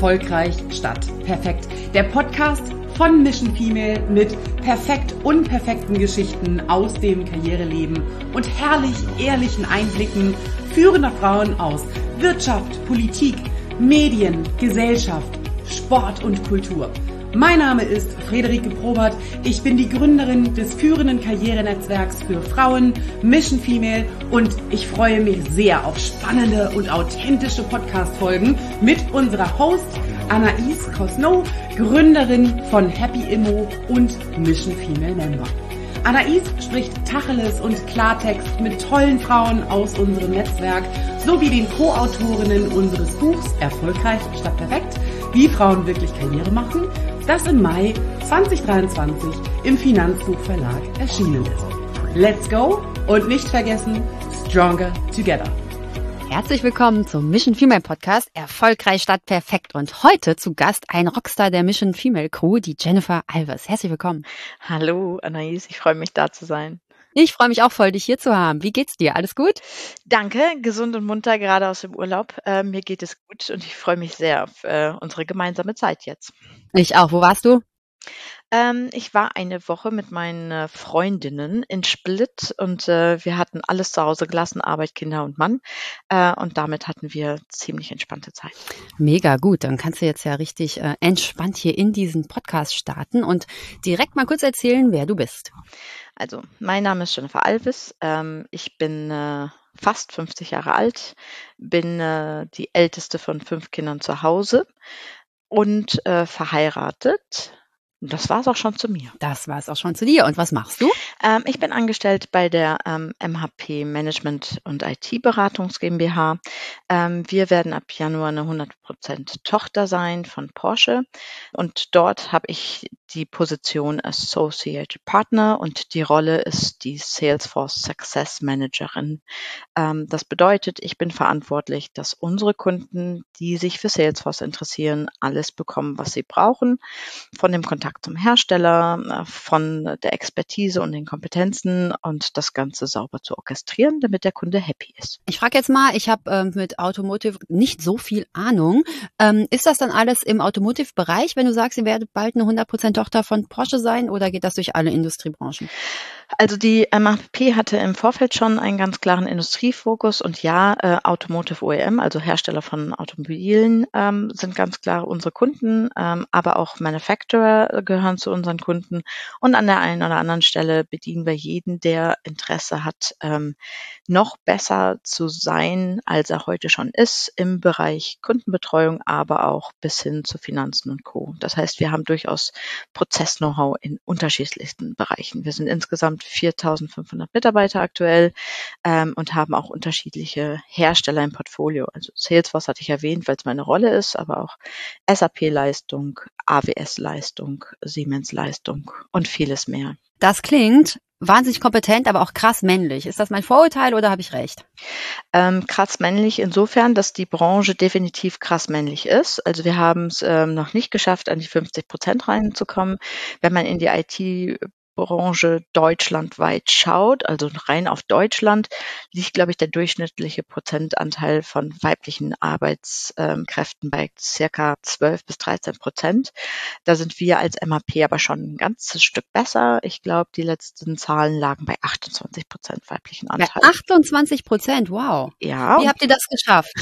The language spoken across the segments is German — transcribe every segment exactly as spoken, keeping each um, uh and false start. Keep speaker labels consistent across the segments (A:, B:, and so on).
A: Erfolgreich statt perfekt. Der Podcast von Mission Female mit perfekt unperfekten Geschichten aus dem Karriereleben und herrlich ehrlichen Einblicken führender Frauen aus Wirtschaft, Politik, Medien, Gesellschaft, Sport und Kultur. Mein Name ist Friederike Probert. Ich bin die Gründerin des führenden Karrierenetzwerks für Frauen, Mission Female, und ich freue mich sehr auf spannende und authentische Podcast-Folgen mit unserer Host Anaïs Cosno, Gründerin von Happy Immo und Mission Female Member. Anaïs spricht Tacheles und Klartext mit tollen Frauen aus unserem Netzwerk sowie den Co-Autorinnen unseres Buchs Erfolgreich statt perfekt, wie Frauen wirklich Karriere machen, das im Mai zwanzig dreiundzwanzig im Finanzbuchverlag erschienen ist. Let's go und nicht vergessen, stronger together.
B: Herzlich willkommen zum Mission Female Podcast Erfolgreich statt perfekt und heute zu Gast ein Rockstar der Mission Female Crew, die Jennifer Alves. Herzlich willkommen.
C: Hallo Anaïs, ich freue mich da zu sein.
B: Ich freue mich auch voll, dich hier zu haben. Wie geht's dir? Alles gut?
C: Danke, gesund und munter, gerade aus dem Urlaub. Äh, mir geht es gut und ich freue mich sehr auf äh, unsere gemeinsame Zeit jetzt.
B: Ich auch. Wo warst du?
C: Ähm, ich war eine Woche mit meinen äh, Freundinnen in Split und äh, wir hatten alles zu Hause gelassen, Arbeit, Kinder und Mann. Äh, und damit hatten wir ziemlich entspannte Zeit.
B: Mega gut. Dann kannst du jetzt ja richtig äh, entspannt hier in diesen Podcast starten und direkt mal kurz erzählen, wer du bist.
C: Also, mein Name ist Jennifer Alves. Ähm, ich bin äh, fast fünfzig Jahre alt, bin äh, die älteste von fünf Kindern zu Hause und äh, verheiratet. Und das war es auch schon zu mir.
B: Das war es auch schon zu dir. Und was machst du?
C: Ähm, ich bin angestellt bei der ähm, M H P Management und I T-Beratungs GmbH. Ähm, wir werden ab Januar eine hundert Prozent Tochter sein von Porsche. Und dort habe ich die Position Associate Partner und die Rolle ist die Salesforce Success Managerin. Ähm, das bedeutet, ich bin verantwortlich, dass unsere Kunden, die sich für Salesforce interessieren, alles bekommen, was sie brauchen. Von dem Kontakt zum Hersteller, von der Expertise und den Kompetenzen und das Ganze sauber zu orchestrieren, damit der Kunde happy ist.
B: Ich frage jetzt mal, ich habe ähm, mit Automotive nicht so viel Ahnung. Ähm, ist das dann alles im Automotive-Bereich, wenn du sagst, ihr werdet bald eine hundert Prozent Tochter von Porsche sein, oder geht das durch alle Industriebranchen?
C: Also die M H P hatte im Vorfeld schon einen ganz klaren Industriefokus und ja, äh, Automotive O E M, also Hersteller von Automobilen, ähm, sind ganz klar unsere Kunden, ähm, aber auch Manufacturer gehören zu unseren Kunden und an der einen oder anderen Stelle bedienen wir jeden, der Interesse hat, ähm, noch besser zu sein, als er heute schon ist, im Bereich Kundenbetreuung, aber auch bis hin zu Finanzen und Co. Das heißt, wir haben durchaus Prozess-Know-how in unterschiedlichsten Bereichen. Wir sind insgesamt viertausendfünfhundert Mitarbeiter aktuell ähm, und haben auch unterschiedliche Hersteller im Portfolio. Also Salesforce hatte ich erwähnt, weil es meine Rolle ist, aber auch S A P-Leistung, A W S-Leistung, Siemens-Leistung und vieles mehr.
B: Das klingt wahnsinnig kompetent, aber auch krass männlich. Ist das mein Vorurteil oder habe ich recht?
C: Ähm, krass männlich insofern, dass die Branche definitiv krass männlich ist. Also wir haben es ähm, noch nicht geschafft, an die fünfzig Prozent reinzukommen. Wenn man in die I T Branche deutschlandweit schaut, also rein auf Deutschland, liegt, glaube ich, der durchschnittliche Prozentanteil von weiblichen Arbeitskräften bei circa zwölf bis dreizehn Prozent. Da sind wir als M H P aber schon ein ganzes Stück besser. Ich glaube, die letzten Zahlen lagen bei achtundzwanzig Prozent weiblichen Anteil.
B: Bei achtundzwanzig Prozent, wow.
C: Ja.
B: Wie habt ihr das geschafft?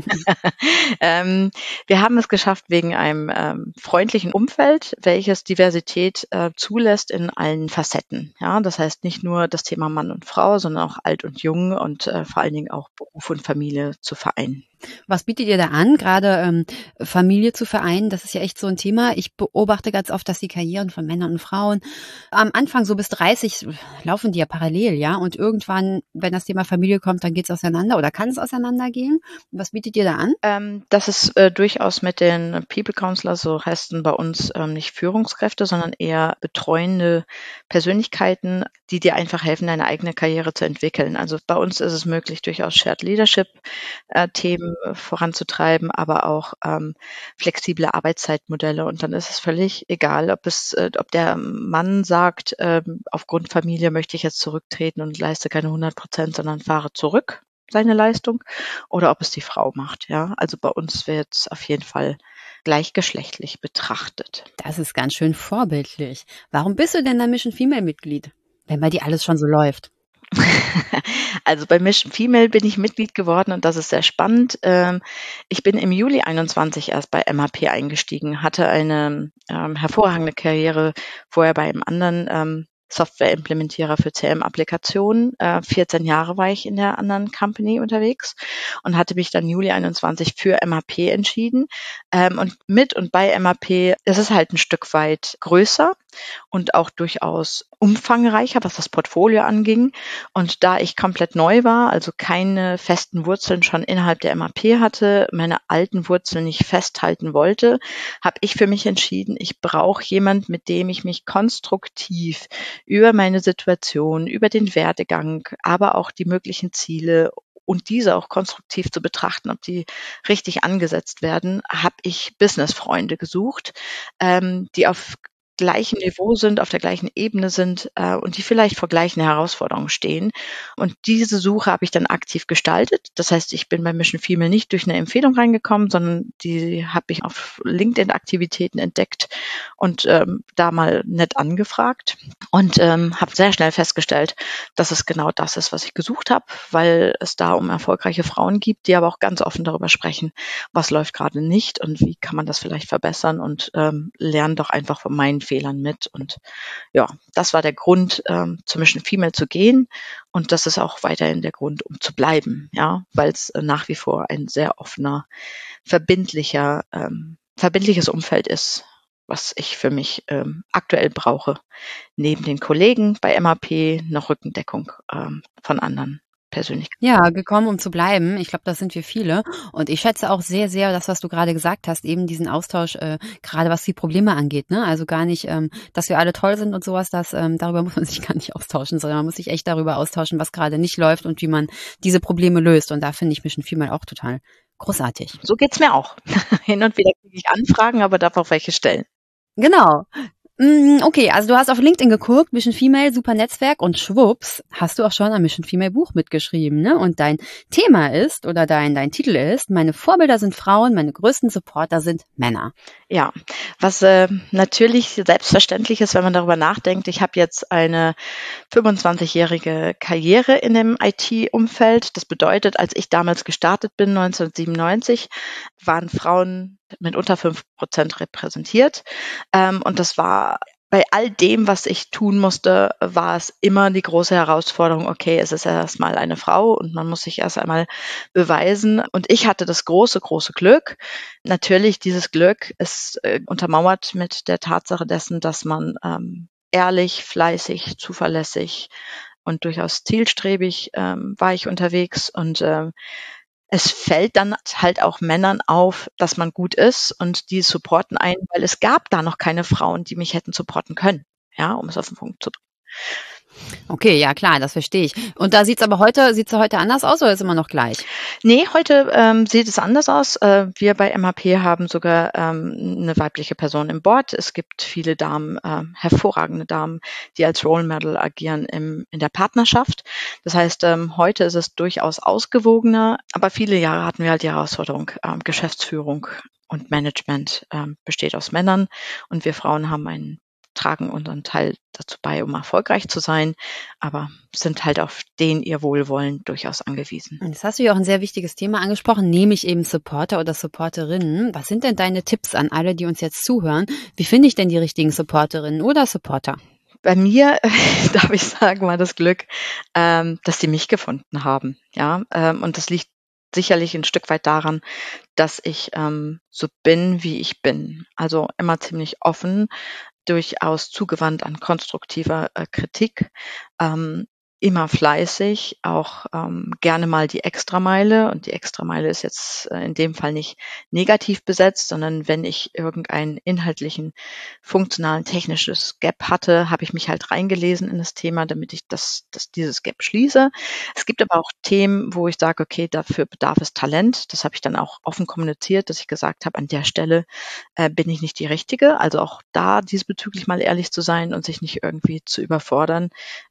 C: ähm, wir haben es geschafft wegen einem ähm, freundlichen Umfeld, welches Diversität äh, zulässt in allen Facetten. Ja, das heißt nicht nur das Thema Mann und Frau, sondern auch alt und jung und äh, vor allen Dingen auch Beruf und Familie zu vereinen.
B: Was bietet ihr da an, gerade ähm, Familie zu vereinen? Das ist ja echt so ein Thema. Ich beobachte ganz oft, dass die Karrieren von Männern und Frauen am Anfang so bis dreißig laufen die ja parallel, ja. Und irgendwann, wenn das Thema Familie kommt, dann geht es auseinander oder kann es auseinandergehen. Was bietet ihr da an?
C: Ähm, das ist äh, durchaus mit den People Counselor, so heißen bei uns ähm, nicht Führungskräfte, sondern eher betreuende Persönlichkeiten, die dir einfach helfen, deine eigene Karriere zu entwickeln. Also bei uns ist es möglich, durchaus Shared Leadership äh, Themen voranzutreiben, aber auch ähm, flexible Arbeitszeitmodelle. Und dann ist es völlig egal, ob es, äh, ob der Mann sagt, äh, aufgrund Familie möchte ich jetzt zurücktreten und leiste keine hundert Prozent, sondern fahre zurück seine Leistung, oder ob es die Frau macht. Ja, also bei uns wird es auf jeden Fall gleichgeschlechtlich betrachtet.
B: Das ist ganz schön vorbildlich. Warum bist du denn da Mission Female Mitglied, wenn bei dir alles schon so läuft?
C: Also bei Mission Female bin ich Mitglied geworden und das ist sehr spannend. Ähm, ich bin im Juli einundzwanzig erst bei M H P eingestiegen, hatte eine ähm, hervorragende Karriere vorher bei einem anderen ähm, Software-Implementierer für C R M-Applikationen. Äh, vierzehn Jahre war ich in der anderen Company unterwegs und hatte mich dann Juli einundzwanzig für M H P entschieden. Ähm, und mit und bei M H P ist es halt ein Stück weit größer und auch durchaus umfangreicher, was das Portfolio anging. Und da ich komplett neu war, also keine festen Wurzeln schon innerhalb der M H P hatte, meine alten Wurzeln nicht festhalten wollte, habe ich für mich entschieden, ich brauche jemand, mit dem ich mich konstruktiv über meine Situation, über den Werdegang, aber auch die möglichen Ziele und diese auch konstruktiv zu betrachten, ob die richtig angesetzt werden, habe ich Businessfreunde gesucht, ähm, die auf gleichem Niveau sind, auf der gleichen Ebene sind äh, und die vielleicht vor gleichen Herausforderungen stehen. Und diese Suche habe ich dann aktiv gestaltet. Das heißt, ich bin bei Mission Female nicht durch eine Empfehlung reingekommen, sondern die habe ich auf LinkedIn-Aktivitäten entdeckt und ähm, da mal nett angefragt und ähm, habe sehr schnell festgestellt, dass es genau das ist, was ich gesucht habe, weil es da um erfolgreiche Frauen gibt, die aber auch ganz offen darüber sprechen, was läuft gerade nicht und wie kann man das vielleicht verbessern und ähm, lernen doch einfach von meinen Fehlern mit. Und ja, das war der Grund, ähm, zu Mission Female zu gehen. Und das ist auch weiterhin der Grund, um zu bleiben, ja, weil es äh, nach wie vor ein sehr offener, verbindlicher, ähm, verbindliches Umfeld ist, was ich für mich ähm, aktuell brauche. Neben den Kollegen bei M H P noch Rückendeckung ähm, von anderen persönlich.
B: Ja, gekommen, um zu bleiben. Ich glaube, das sind wir viele. Und ich schätze auch sehr, sehr das, was du gerade gesagt hast, eben diesen Austausch, äh, gerade was die Probleme angeht. Ne? Also gar nicht, ähm, dass wir alle toll sind und sowas, das, ähm, darüber muss man sich gar nicht austauschen, sondern man muss sich echt darüber austauschen, was gerade nicht läuft und wie man diese Probleme löst. Und da finde ich Mission Female auch total großartig.
C: So geht's mir auch. Hin und wieder kriege ich Anfragen, aber darf auch welche stellen.
B: Genau. Okay, also du hast auf LinkedIn geguckt, Mission Female, super Netzwerk und schwupps, hast du auch schon ein Mission Female Buch mitgeschrieben, ne? Und dein Thema ist, oder dein, dein Titel ist, meine Vorbilder sind Frauen, meine größten Supporter sind Männer.
C: Ja, was äh, natürlich selbstverständlich ist, wenn man darüber nachdenkt. Ich habe jetzt eine fünfundzwanzigjährige Karriere in dem I T-Umfeld. Das bedeutet, als ich damals gestartet bin, neunzehnhundertsiebenundneunzig, waren Frauen mit unter fünf Prozent repräsentiert. Ähm, und das war bei all dem, was ich tun musste, war es immer die große Herausforderung, okay, es ist erstmal eine Frau und man muss sich erst einmal beweisen. Und ich hatte das große, große Glück. Natürlich, dieses Glück ist äh, untermauert mit der Tatsache dessen, dass man ähm, ehrlich, fleißig, zuverlässig und durchaus zielstrebig ähm, war ich unterwegs und ähm, es fällt dann halt auch Männern auf, dass man gut ist und die supporten einen, weil es gab da noch keine Frauen, die mich hätten supporten können, ja, um es auf den Punkt zu bringen.
B: Okay, ja klar, das verstehe ich. Und da sieht's aber heute, sieht's heute anders aus oder ist immer noch gleich?
C: Nee, heute ähm, sieht es anders aus. Äh, wir bei M H P haben sogar ähm, eine weibliche Person im Board. Es gibt viele Damen, äh, hervorragende Damen, die als Role Model agieren im, in der Partnerschaft. Das heißt, ähm, heute ist es durchaus ausgewogener, aber viele Jahre hatten wir halt die Herausforderung, ähm, Geschäftsführung und Management ähm, besteht aus Männern und wir Frauen haben einen tragen unseren Teil dazu bei, um erfolgreich zu sein, aber sind halt auf den ihr Wohlwollen durchaus angewiesen.
B: Jetzt hast du ja auch ein sehr wichtiges Thema angesprochen, nämlich eben Supporter oder Supporterinnen. Was sind denn deine Tipps an alle, die uns jetzt zuhören? Wie finde ich denn die richtigen Supporterinnen oder Supporter?
C: Bei mir, darf ich sagen, war das Glück, ähm, dass sie mich gefunden haben. Ja, ähm, und das liegt sicherlich ein Stück weit daran, dass ich ähm, so bin, wie ich bin. Also immer ziemlich offen, durchaus zugewandt an konstruktiver äh, Kritik, ähm, immer fleißig, auch ähm, gerne mal die Extrameile. Und die Extrameile ist jetzt äh, in dem Fall nicht negativ besetzt, sondern wenn ich irgendeinen inhaltlichen, funktionalen, technisches Gap hatte, habe ich mich halt reingelesen in das Thema, damit ich das, das dieses Gap schließe. Es gibt aber auch Themen, wo ich sage, okay, dafür bedarf es Talent. Das habe ich dann auch offen kommuniziert, dass ich gesagt habe, an der Stelle äh, bin ich nicht die Richtige. Also auch da diesbezüglich mal ehrlich zu sein und sich nicht irgendwie zu überfordern.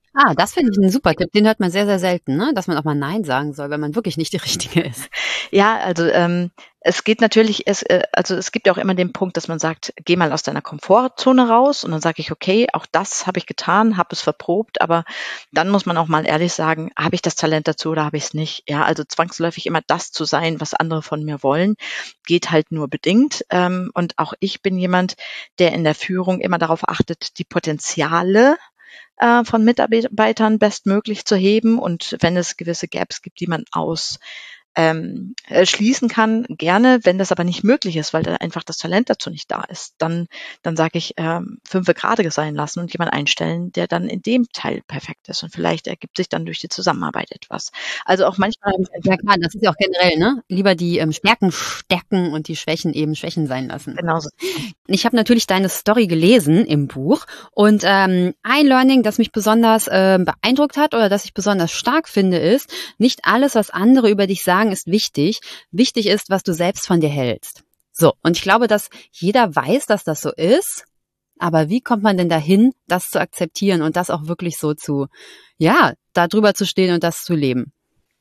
B: Ah, das finde ich einen super Tipp. Den hört man sehr, sehr selten, ne? Dass man auch mal Nein sagen soll, wenn man wirklich nicht die Richtige ist.
C: Ja, also ähm, es geht natürlich, es, äh, also es gibt ja auch immer den Punkt, dass man sagt, geh mal aus deiner Komfortzone raus und dann sage ich, okay, auch das habe ich getan, habe es verprobt, aber dann muss man auch mal ehrlich sagen, habe ich das Talent dazu oder habe ich es nicht? Ja, also zwangsläufig immer das zu sein, was andere von mir wollen, geht halt nur bedingt. Ähm, und auch ich bin jemand, der in der Führung immer darauf achtet, die Potenziale äh, von Mitarbeitern bestmöglich zu heben. Und wenn es gewisse Gaps gibt, die man aus ähm, äh, schließen kann, gerne. Wenn das aber nicht möglich ist, weil da einfach das Talent dazu nicht da ist, dann, dann sage ich, ähm, fünfe gerade sein lassen und jemanden einstellen, der dann in dem Teil perfekt ist. Und vielleicht ergibt sich dann durch die Zusammenarbeit etwas. Also auch manchmal habe ich
B: Ja
C: einfach
B: klar, das ist ja auch generell, ne? Lieber die ähm, Stärken stärken und die Schwächen eben Schwächen sein lassen.
C: genauso.
B: Ich habe natürlich deine Story gelesen im Buch und ähm, ein Learning, das mich besonders äh, beeindruckt hat oder das ich besonders stark finde, ist, nicht alles, was andere über dich sagen, ist wichtig. Wichtig ist, was du selbst von dir hältst. So, und ich glaube, dass jeder weiß, dass das so ist. Aber wie kommt man denn dahin, das zu akzeptieren und das auch wirklich so zu, ja, da drüber zu stehen und das zu leben?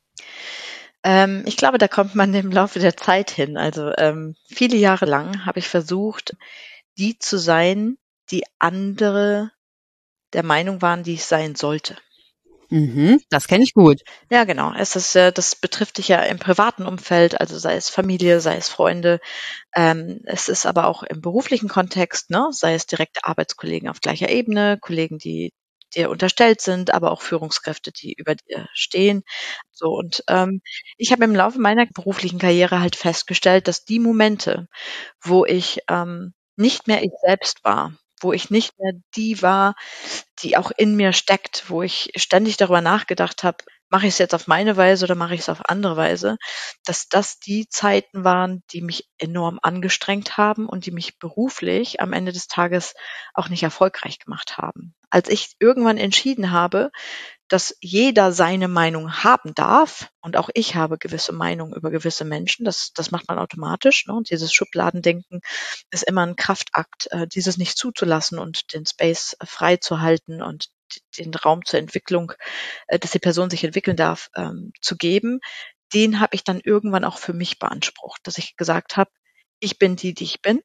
C: Ähm, ich glaube, da kommt man im Laufe der Zeit hin. Also ähm, viele Jahre lang habe ich versucht, die zu sein, die andere der Meinung waren, die ich sein sollte.
B: Mhm, das kenne ich gut.
C: Ja, genau. Es ist, äh, das betrifft dich ja im privaten Umfeld, also sei es Familie, sei es Freunde. Ähm, es ist aber auch im beruflichen Kontext, ne, sei es direkte Arbeitskollegen auf gleicher Ebene, Kollegen, die dir unterstellt sind, aber auch Führungskräfte, die über dir stehen. So und ähm, ich habe im Laufe meiner beruflichen Karriere halt festgestellt, dass die Momente, wo ich ähm, nicht mehr ich selbst war, wo ich nicht mehr die war, die auch in mir steckt, wo ich ständig darüber nachgedacht habe, mache ich es jetzt auf meine Weise oder mache ich es auf andere Weise, dass das die Zeiten waren, die mich enorm angestrengt haben und die mich beruflich am Ende des Tages auch nicht erfolgreich gemacht haben. Als ich irgendwann entschieden habe, dass jeder seine Meinung haben darf und auch ich habe gewisse Meinungen über gewisse Menschen, das, das macht man automatisch. Ne? Und dieses Schubladendenken ist immer ein Kraftakt, äh, dieses nicht zuzulassen und den Space äh, frei zu halten und den Raum zur Entwicklung, äh, dass die Person sich entwickeln darf, ähm, zu geben. Den habe ich dann irgendwann auch für mich beansprucht, dass ich gesagt habe, ich bin die, die ich bin.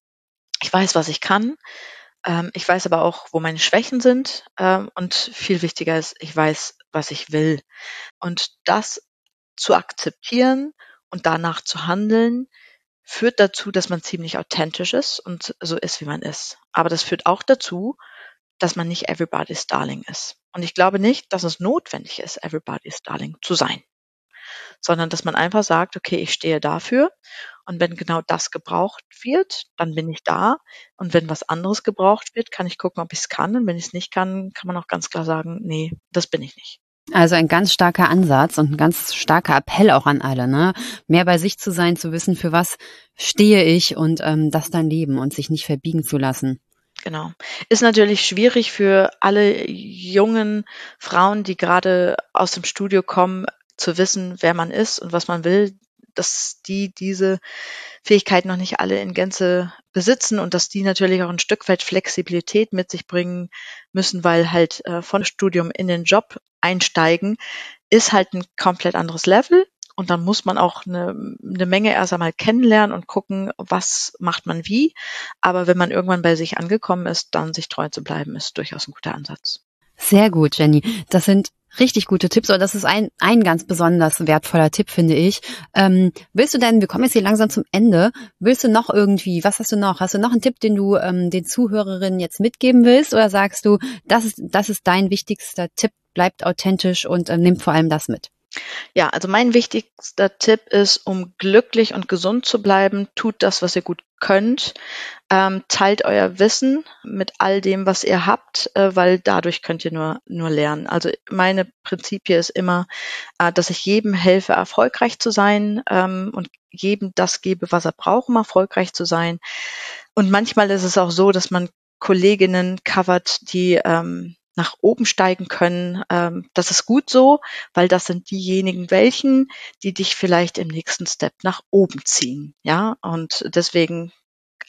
C: Ich weiß, was ich kann. Ähm, ich weiß aber auch, wo meine Schwächen sind. Ähm, und viel wichtiger ist, ich weiß, was ich will. Und das zu akzeptieren und danach zu handeln, führt dazu, dass man ziemlich authentisch ist und so ist, wie man ist. Aber das führt auch dazu, dass man nicht everybody's darling ist. Und ich glaube nicht, dass es notwendig ist, everybody's darling zu sein, sondern dass man einfach sagt, okay, ich stehe dafür und wenn genau das gebraucht wird, dann bin ich da und wenn was anderes gebraucht wird, kann ich gucken, ob ich es kann und wenn ich es nicht kann, kann man auch ganz klar sagen, nee, das bin ich nicht.
B: Also ein ganz starker Ansatz und ein ganz starker Appell auch an alle, ne? Mehr bei sich zu sein, zu wissen, für was stehe ich und ähm, das dann leben und sich nicht verbiegen zu lassen.
C: Genau. Ist natürlich schwierig für alle jungen Frauen, die gerade aus dem Studio kommen, zu wissen, wer man ist und was man will, dass die diese Fähigkeiten noch nicht alle in Gänze besitzen und dass die natürlich auch ein Stück weit Flexibilität mit sich bringen müssen, weil halt äh, von Studium in den Job einsteigen ist halt ein komplett anderes Level. Und dann muss man auch eine, eine Menge erst einmal kennenlernen und gucken, was macht man wie. Aber wenn man irgendwann bei sich angekommen ist, dann sich treu zu bleiben, ist durchaus ein guter Ansatz.
B: Sehr gut, Jenny. Das sind richtig gute Tipps, oder das ist ein, ein ganz besonders wertvoller Tipp, finde ich. Ähm, willst du denn, wir kommen jetzt hier langsam zum Ende, willst du noch irgendwie, was hast du noch? Hast du noch einen Tipp, den du ähm, den Zuhörerinnen jetzt mitgeben willst? Oder sagst du, das ist, das ist dein wichtigster Tipp, bleibt authentisch und äh, nimm vor allem das mit?
C: Ja, also mein wichtigster Tipp ist, um glücklich und gesund zu bleiben, tut das, was ihr gut könnt. Ähm, teilt euer Wissen mit all dem, was ihr habt, äh, weil dadurch könnt ihr nur, nur lernen. Also meine Prinzipie ist immer, äh, dass ich jedem helfe, erfolgreich zu sein ähm, und jedem das gebe, was er braucht, um erfolgreich zu sein. Und manchmal ist es auch so, dass man Kolleginnen covert, die ähm, nach oben steigen können. Ähm, das ist gut so, weil das sind diejenigen welchen, die dich vielleicht im nächsten Step nach oben ziehen. Ja, und deswegen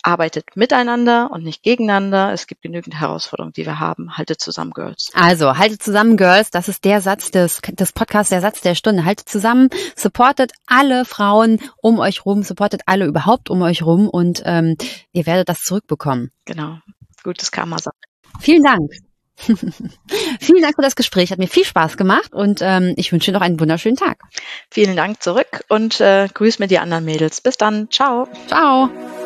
C: arbeitet miteinander und nicht gegeneinander. Es gibt genügend Herausforderungen, die wir haben. Haltet zusammen, Girls.
B: Also, haltet zusammen, Girls. Das ist der Satz des, des Podcasts, der Satz der Stunde. Haltet zusammen, supportet alle Frauen um euch rum, supportet alle überhaupt um euch rum und ähm, ihr werdet das zurückbekommen.
C: Genau. Gutes Karma.
B: Vielen Dank. Vielen Dank für das Gespräch. Hat mir viel Spaß gemacht und ähm, ich wünsche dir noch einen wunderschönen Tag.
C: Vielen Dank zurück und äh, grüß mir die anderen Mädels. Bis dann. Ciao.
B: Ciao.